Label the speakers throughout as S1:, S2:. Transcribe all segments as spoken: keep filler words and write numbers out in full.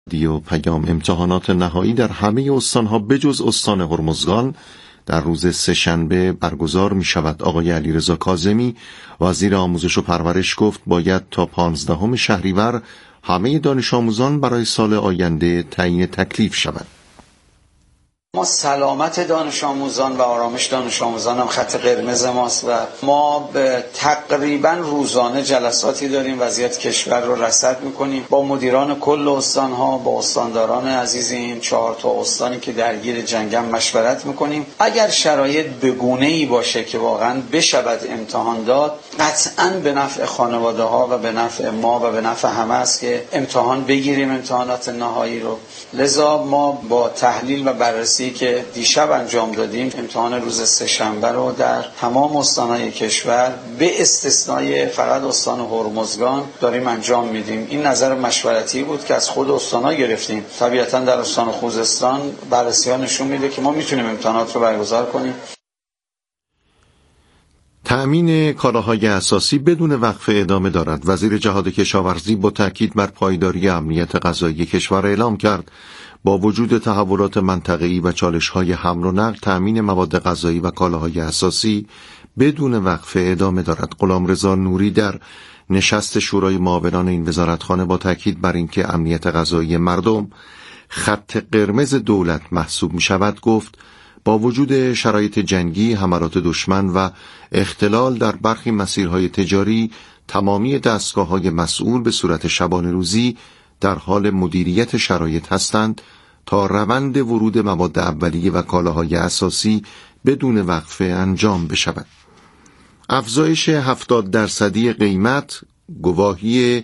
S1: و پیام امتحانات نهایی در همه استانها بجز استان هرمزگان در روز سه‌شنبه برگزار می شود. آقای علیرضا کاظمی وزیر آموزش و پرورش گفت باید تا پانزدهم شهریور همه دانش آموزان برای سال آینده تعیین تکلیف شوند.
S2: ما سلامت دانش آموزان و آرامش دانش آموزان هم خط قرمز ماست و ما به تقریبا روزانه جلساتی داریم، وضعیت کشور رو رصد میکنیم با مدیران کل استانها، با استانداران عزیز این چهار تا استانی که درگیر جنگم مشورت میکنیم. اگر شرایط به گونه‌ای باشه که واقعا بشود امتحان داد، قطعاً به نفع خانواده ها و به نفع ما و به نفع همه است که امتحان بگیریم، امتحانات نهایی رو. لذا ما با تحلیل و بررسی که دیشب انجام دادیم امتحان روز سه‌شنبه رو در تمام استانهای کشور به استثنای فقط استان هرمزگان داریم انجام میدیم. این نظر مشورتی بود که از خود استانها گرفتیم. طبیعتاً در استان خوزستان بررسی‌ها نشون میده که ما میتونیم امتحانات رو برگزار کنیم.
S1: تأمین کالاهای اساسی بدون وقفه ادامه دارد. وزیر جهاد کشاورزی با تاکید بر پایداری امنیت غذایی کشور اعلام کرد با وجود تحولات منطقه‌ای و چالش‌های حمل و نقل، تأمین مواد غذایی و کالاهای اساسی بدون وقفه ادامه دارد. غلامرضا نوری در نشست شورای معاونان این وزارتخانه با تاکید بر اینکه امنیت غذایی مردم خط قرمز دولت محسوب می‌شود گفت با وجود شرایط جنگی، حملات دشمن و اختلال در برخی مسیرهای تجاری، تمامی دستگاه‌های مسئول به صورت شبانه روزی در حال مدیریت شرایط هستند تا روند ورود مواد اولیه و کالاهای اساسی بدون وقفه انجام بشود. افزایش هفتاد درصدی قیمت گواهی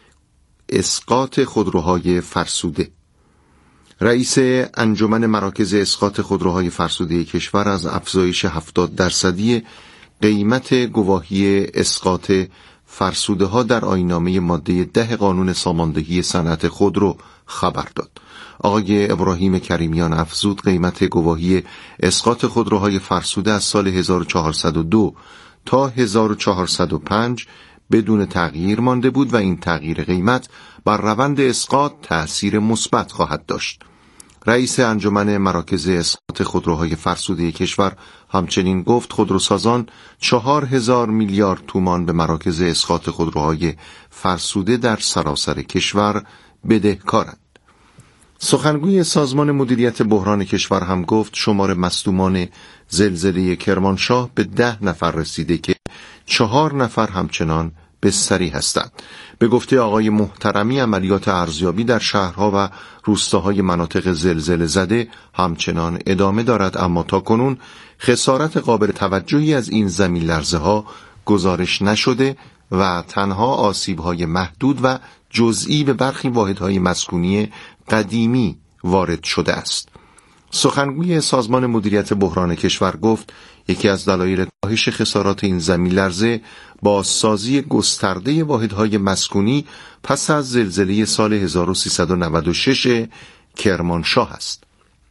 S1: اسقاط خودروهای فرسوده. رئیس انجمن مراکز اسقاط خودروهای فرسوده کشور از افزایش هفتاد درصدی قیمت گواهی اسقاط فرسوده ها در آیین‌نامه ماده ده قانون ساماندهی صنعت خودرو خبر داد. آقای ابراهیم کریمیان افزود قیمت گواهی اسقاط خودروهای فرسوده از سال هزار و چهارصد و دو تا هزار و چهارصد و پنج بدون تغییر مانده بود و این تغییر قیمت بر روند اسقاط تأثیر مثبت خواهد داشت. رئیس انجمن مراکز اسقاط خودروهای فرسوده کشور همچنین گفت خودروسازان چهار هزار میلیارد تومان به مراکز اسقاط خودروهای فرسوده در سراسر کشور بدهکارند. سخنگوی سازمان مدیریت بحران کشور هم گفت شمار مصدومان زلزله کرمانشاه به ده نفر رسیده که چهار نفر همچنان بستری هستند. به گفته آقای محترمی عملیات ارزیابی در شهرها و روستاهای مناطق زلزله زده همچنان ادامه دارد، اما تاکنون خسارت قابل توجهی از این زمین لرزه ها گزارش نشده و تنها آسیب‌های محدود و جزئی به برخی واحدهای مسکونی قدیمی وارد شده است. سخنگوی سازمان مدیریت بحران کشور گفت یکی از دلایل کاهش خسارات این زمین لرزه بازسازی گسترده واحدهای مسکونی پس از زلزله سال هزار و سیصد و نود و شش کرمانشاه است.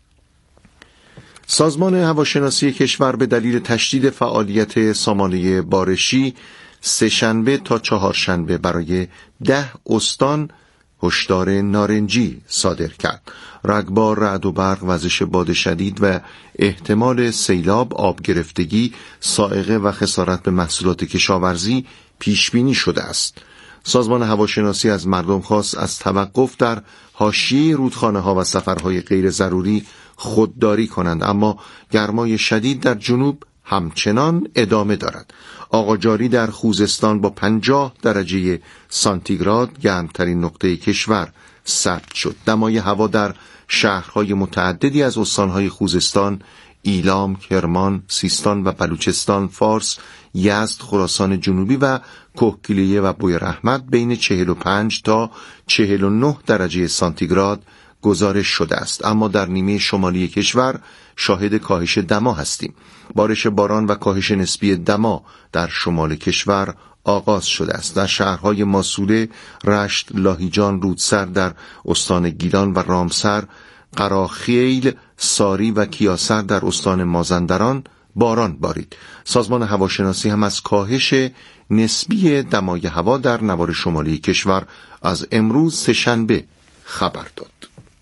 S1: سازمان هواشناسی کشور به دلیل تشدید فعالیت سامانه بارشی سه‌شنبه تا چهارشنبه برای ده استان هشدار نارنجی صادر کرد. رگبار، رعد و برق، وزش باد شدید و احتمال سیلاب، آب گرفتگی، صاعقه و خسارت به محصولات کشاورزی پیش بینی شده است. سازمان هواشناسی از مردم خواست از توقف در حاشیه رودخانه ها و سفرهای غیر ضروری خودداری کنند، اما گرمای شدید در جنوب همچنان ادامه دارد. آقاجاری در خوزستان با پنجاه درجه سانتیگراد گرمترین نقطه کشور ثبت شد. دمای هوا در شهرهای متعددی از استانهای خوزستان، ایلام، کرمان، سیستان و بلوچستان، فارس، یزد، خراسان جنوبی و کهگیلویه و بویراحمد بین چهل و پنج تا چهل و نه درجه سانتیگراد گزارش شده است. اما در نیمه شمالی کشور شاهد کاهش دما هستیم. بارش باران و کاهش نسبی دما در شمال کشور آغاز شده است. در شهرهای ماسوله، رشت، لاهیجان، رودسر در استان گیلان و رامسر، قراخیل، ساری و کیاسر در استان مازندران باران بارید. سازمان هواشناسی هم از کاهش نسبی دمای هوا در نوار شمالی کشور از امروز سه‌شنبه خبر داد.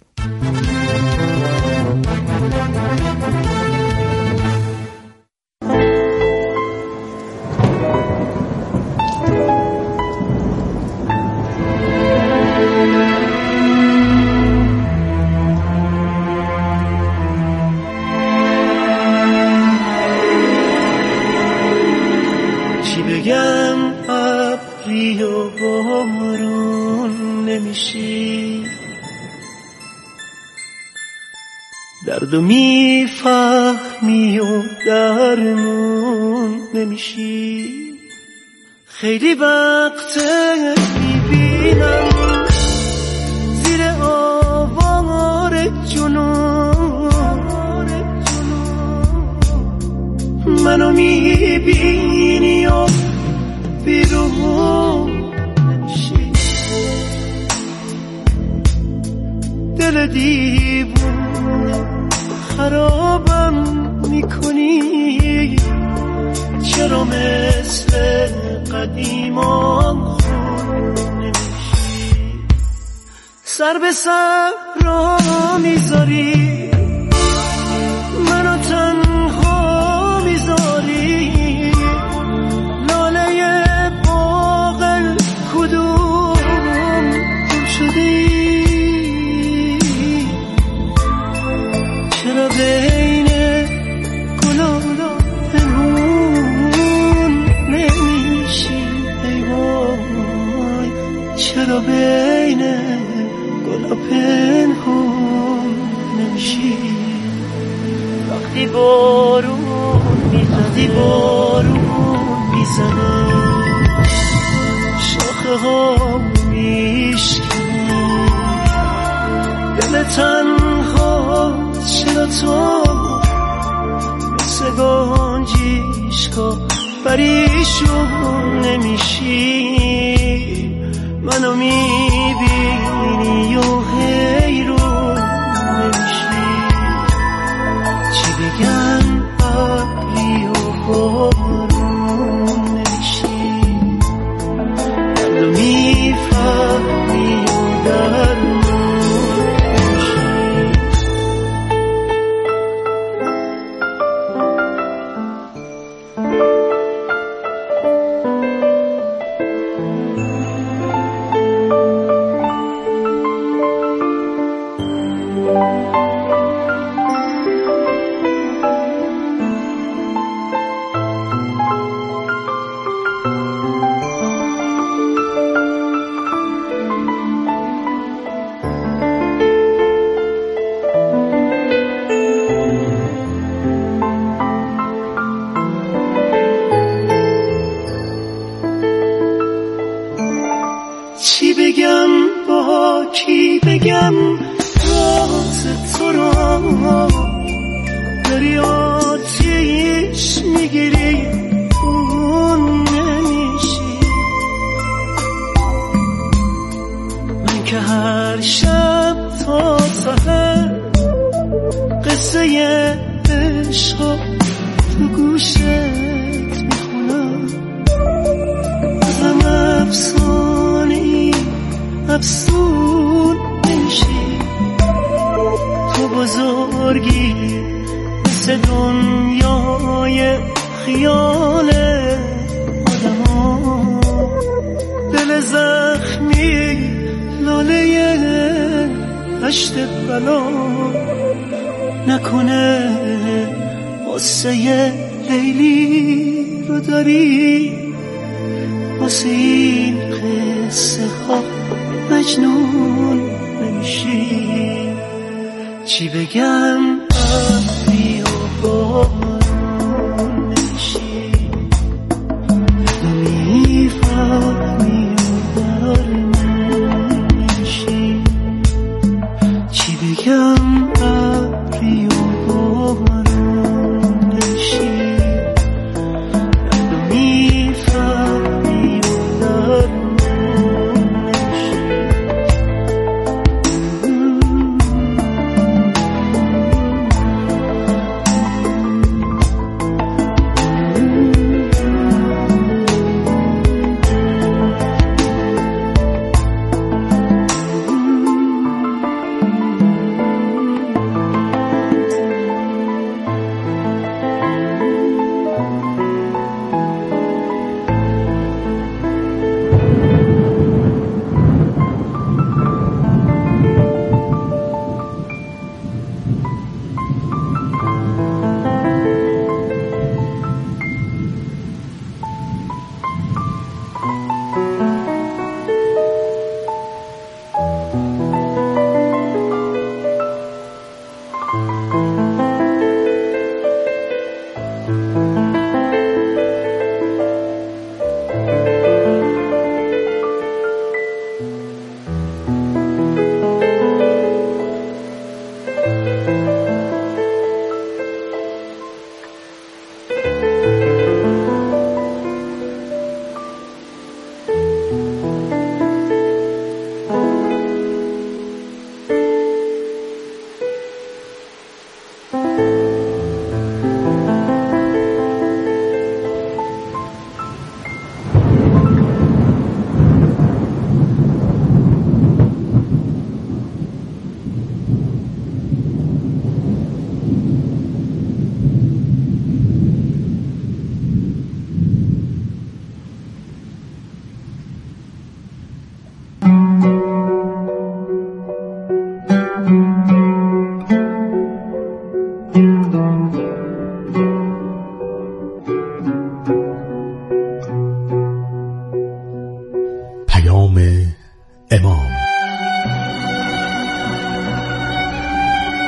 S3: دردو میفهمی و درمون نمیشی. خیلی وقت میبینم زیر آوار جنون منو میبینی و بیرون نمیشی. دل دیوون خرابم میکنی. چرا مثل قدیمان خون نمیشی؟ سر به سر را میذاری منو تنها میذاری. لاله باغل کدوم گم شدی؟ چرا بین گلا پنهون نمیشی؟ ای وای چرا بین گلا پنهون نمیشی؟ وقتی بارون میزنه بارون میزنه شاخه ها میشکنه. دل تنها چرا تو مثل گنجیشکا پریشون نمیشی؟ منو میبینی و حیرون نمیشی. چی بگم ابری و بارون نمیشی؟ منو میفهمی و درمون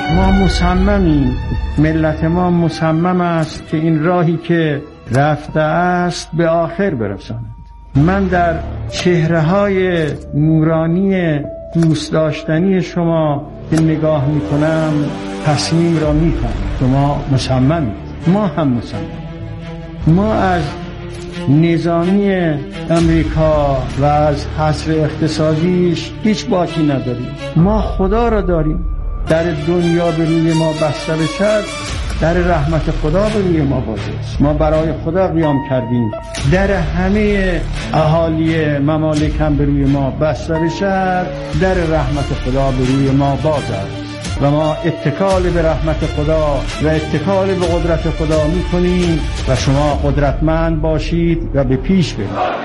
S4: ما مصممیم، ملت ما مصمم است که این راهی که رفته است به آخر برساند. من در چهره‌های نورانی دوست داشتنی شما که نگاه میکنم تصمیم را میکنم. شما مصممید، ما هم مصمم. ما از نظامی امریکا و از حصر اقتصادیش هیچ باکی نداریم. ما خدا را داریم. در دنیا به روی ما بسته بشد، در رحمت خدا به روی ما باز است. ما برای خدا قیام کردیم. در همه اهالی ممالک هم به روی ما بسته بشد، در رحمت خدا به روی ما باز است و ما اتکال به رحمت خدا و اتکال به قدرت خدا میکنیم و شما قدرتمند باشید و به پیش برید.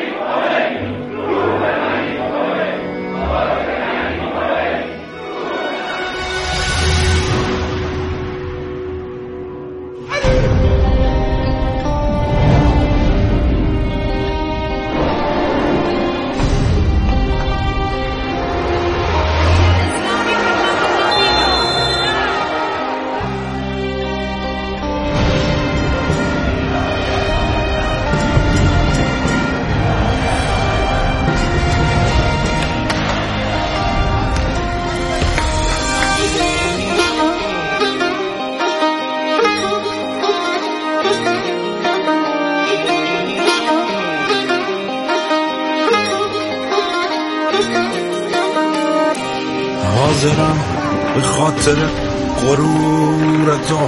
S5: حاضرم به خاطر غرور تو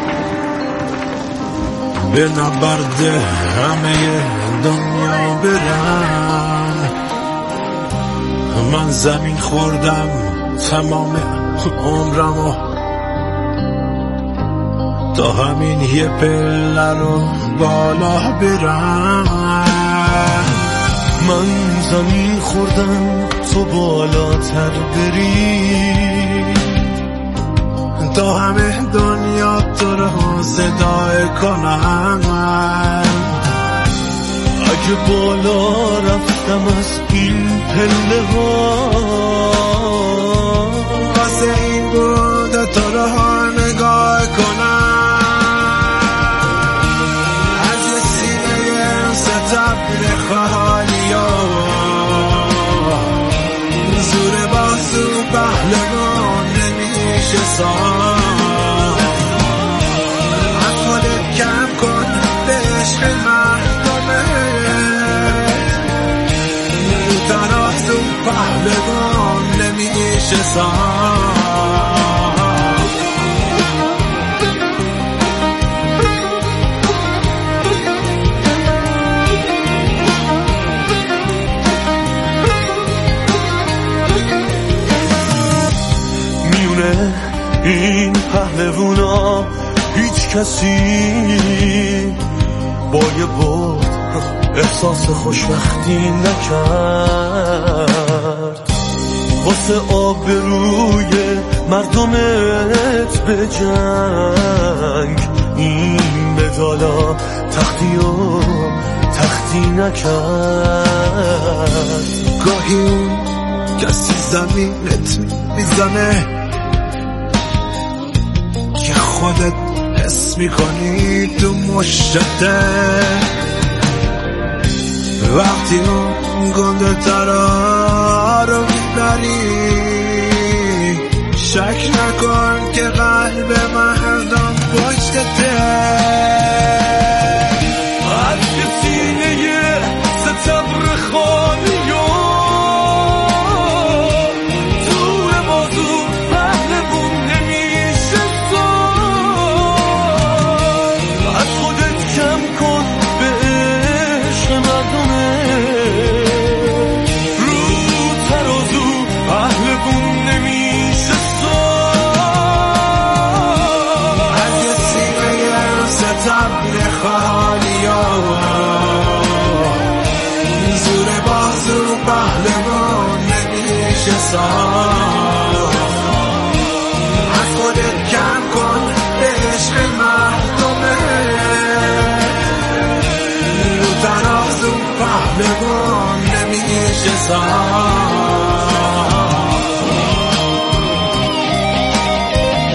S5: به نبرد همه دنیا برم. من زمین خوردم تمام عمرمو تا همین یه پله رو بالا برم.
S3: من زمین خوردم تو بالاتر بری
S5: تا همه دنیا تو رو صدای کنم.
S3: اگه بالا رفتم از این پله ها
S5: واسه این بود تو رو نگاه کنم. از یه سینه ستبر خالی ها زور بازو پهلوان نمیشه سان. از خودت کم کن به عشق مردمت ترازو پهلوان نمیشه سان.
S3: این پهلوونا هیچ کسی با یه بود احساس خوشبختی نکرد. واسه آبروی مردمت به جنگ این مدالا تختی و تختی نکرد.
S5: گاهی اون کسی زمینت میزنه که خودت حس میکنی تو مشته. وقتی اون گنده ترا رو میبری شک نکن که قلب مردم پشتته.
S3: از یه سینه ستبر خالی
S5: از خودت کم کن به عشق مردمه رو ترازو پهلوان نمیشه سان.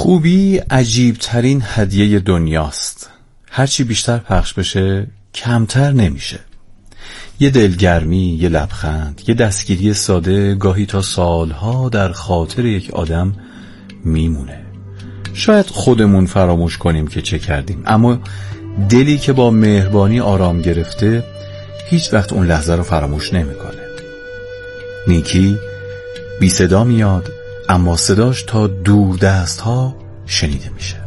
S6: خوبی عجیبترین هدیه دنیاست. هرچی بیشتر پخش بشه کمتر نمیشه. یه دلگرمی، یه لبخند، یه دستگیری ساده گاهی تا سالها در خاطر یک آدم میمونه. شاید خودمون فراموش کنیم که چه کردیم، اما دلی که با مهربانی آرام گرفته هیچ وقت اون لحظه رو فراموش نمیکنه. نیکی بی صدا میاد، اما صداش تا دور دست ها شنیده میشه.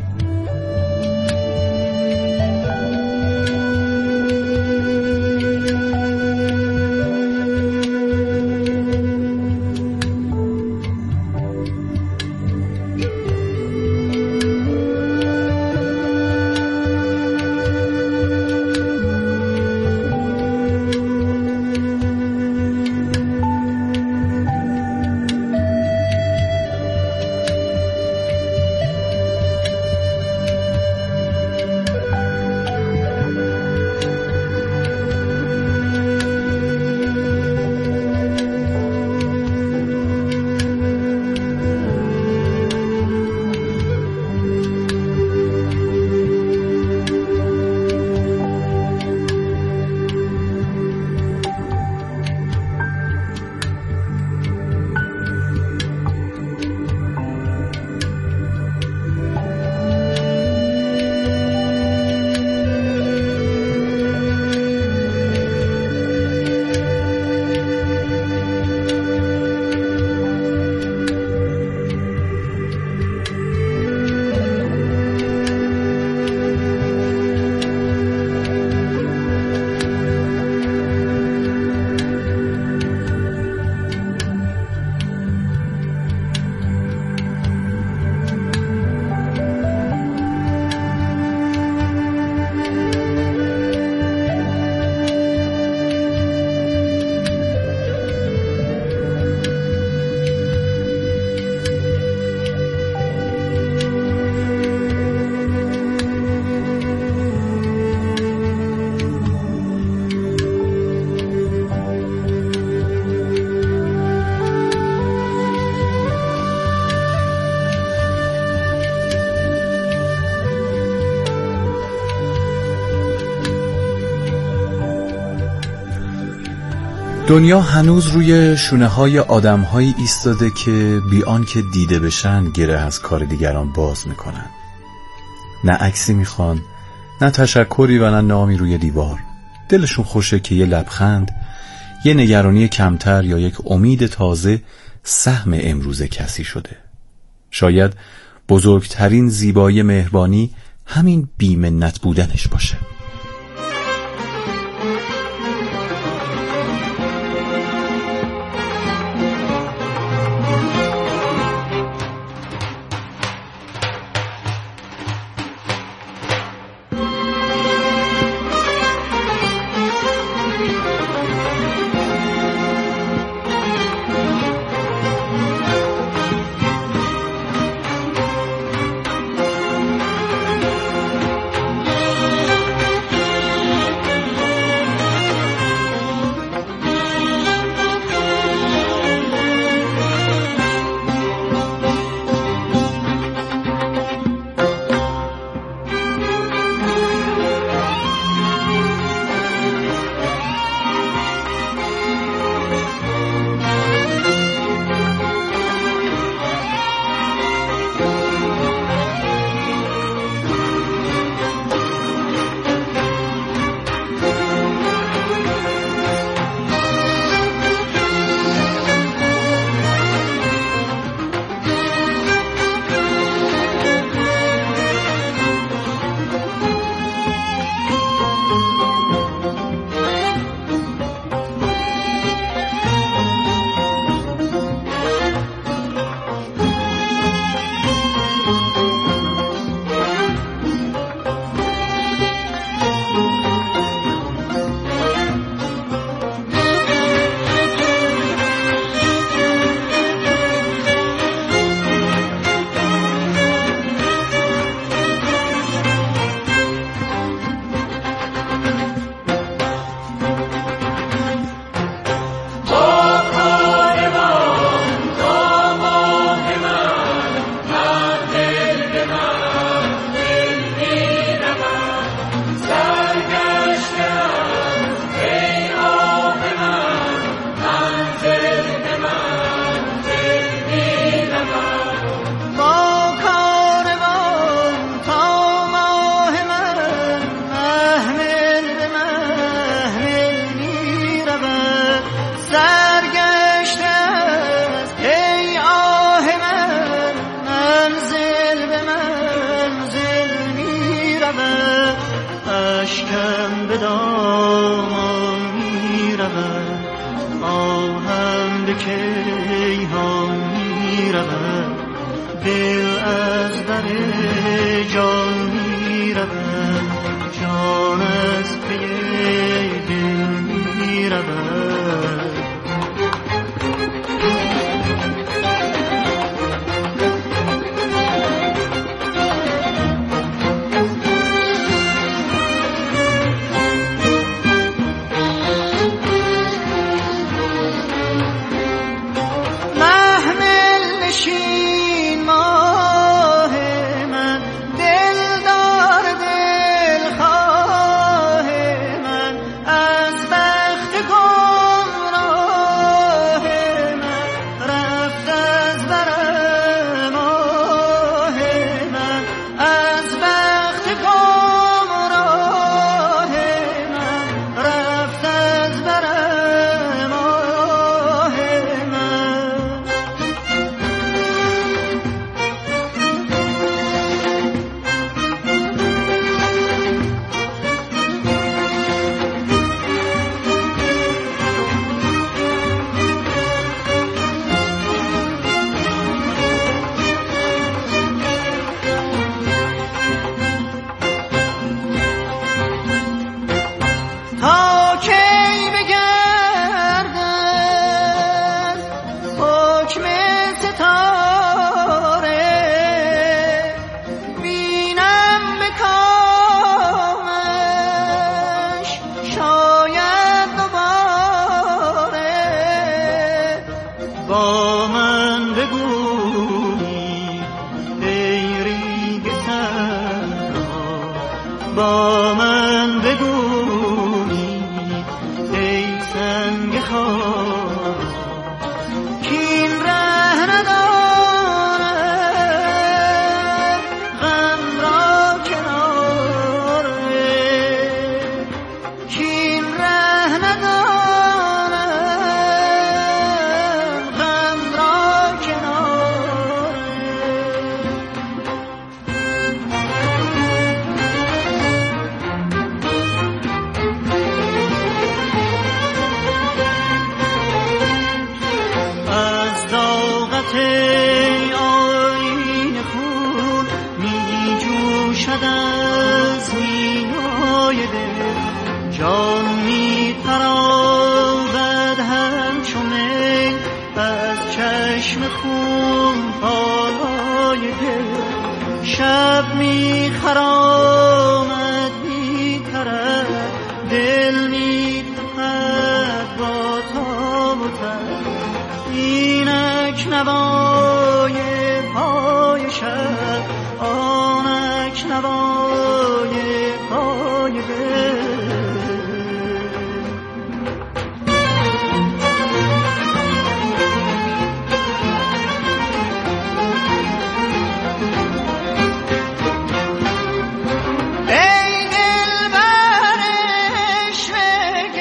S6: دنیا هنوز روی شونه های آدم هایی ایستاده که بی آنکه دیده بشن گره از کار دیگران باز میکنن. نه عکسی میخوان، نه تشکری و نه نامی روی دیوار. دلشون خوشه که یه لبخند، یه نگرانی کمتر یا یک امید تازه سهم امروز کسی شده. شاید بزرگترین زیبایی مهربانی همین بی‌منت بودنش باشه.
S7: هم به دامان می رود، آهم به کیهان می رود، دل از در جان می رود، جان از پی دل می رود.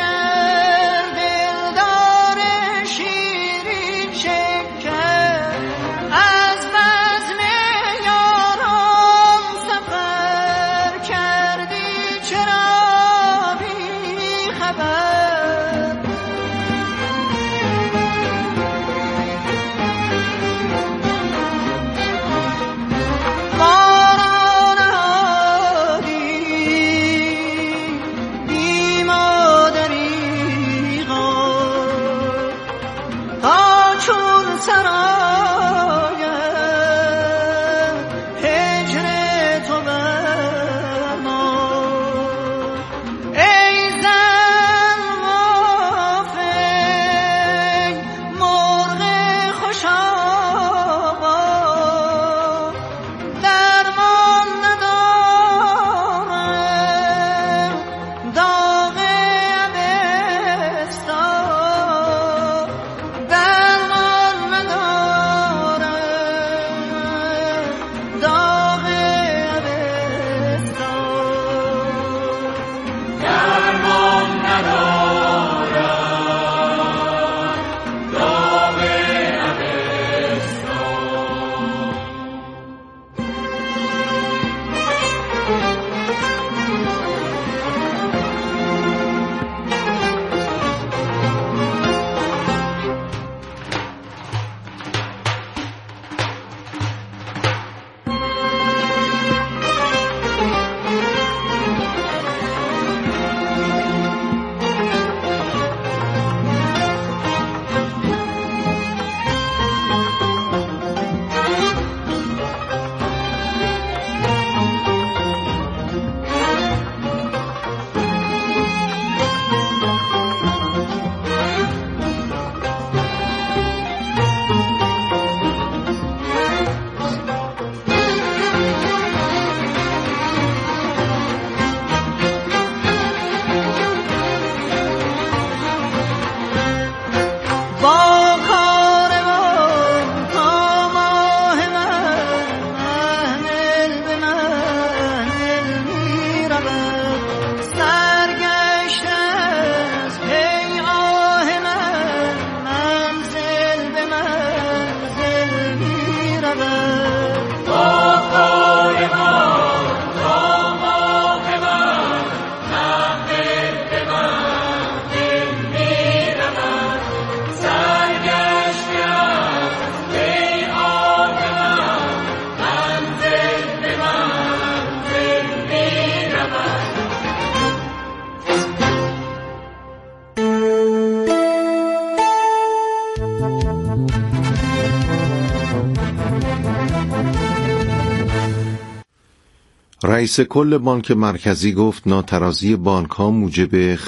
S8: شکر
S1: رئیس کل بانک مرکزی گفت ناترازی بانک ها موجب